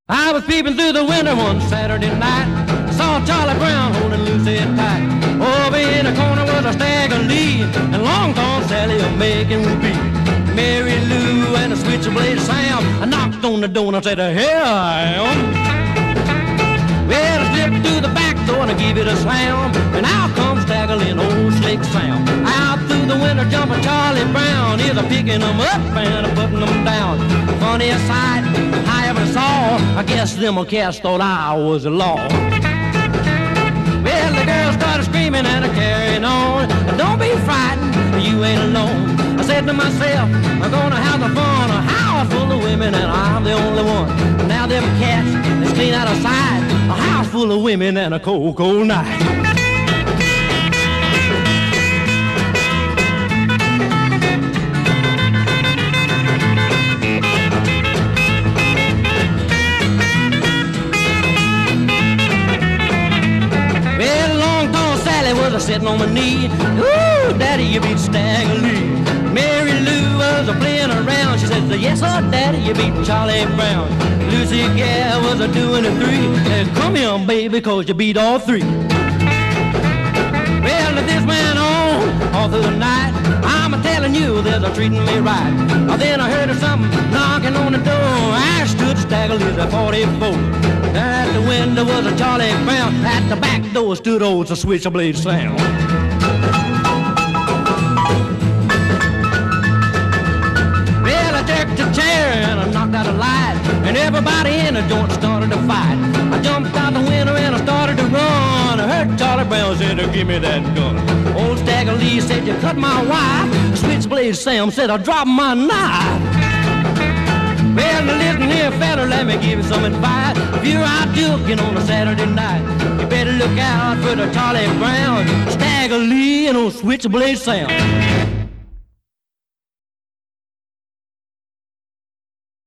I was peeping through the window one Saturday night. Saw Charlie Brown holding Lucy tight. Over in the corner was a Stagger Lee and Long Tall Sally a making beat. Mary Lou and a switchblade Sam. I knocked on the door and I said, "Here I am." Well, I slipped through the back door and I gave it a slam, and out comes Staggerly old Slick Sam. Out through the window jumping Charlie Brown. He's a picking them up and a putting them down. Funniest sight I ever saw. I guess them cats thought I was the law. Well, the girls started screaming and carrying on. Don't be frightened, you ain't alone. I said to myself, I'm gonna have the fun. A house full of women and I'm the only one. Now them cats is clean out of sight. A house full of women and a cold, cold night. Was sitting on my knee. Ooh, Daddy, you beat Staggerly. Mary Lou was playing around. She said, "Yes, sir, Daddy, you beat Charlie Brown." Lucy Gale was doing a three. Said, "Come here, baby, 'cause you beat all three." Well, this went on all through the night. I'm telling you, they're treating me right. Then I heard something knocking on the door. I stood Staggerly at 44. At the window was a Charlie Brown. At the back door stood old Switchblade Sam. Well, I jerked a chair and I knocked out a light, and everybody in the joint started to fight. I jumped out the window and I started to run. I heard Charlie Brown say, "Give me that gun." Old Staggerly said, "You cut my wife." Switchblade Sam said, "I dropped my knife." Well, now listen here, fella, let me give you some advice. If you're out joking on a Saturday night, you better look out for the Charlie Brown, Staggerly, and old Switchblade Sam.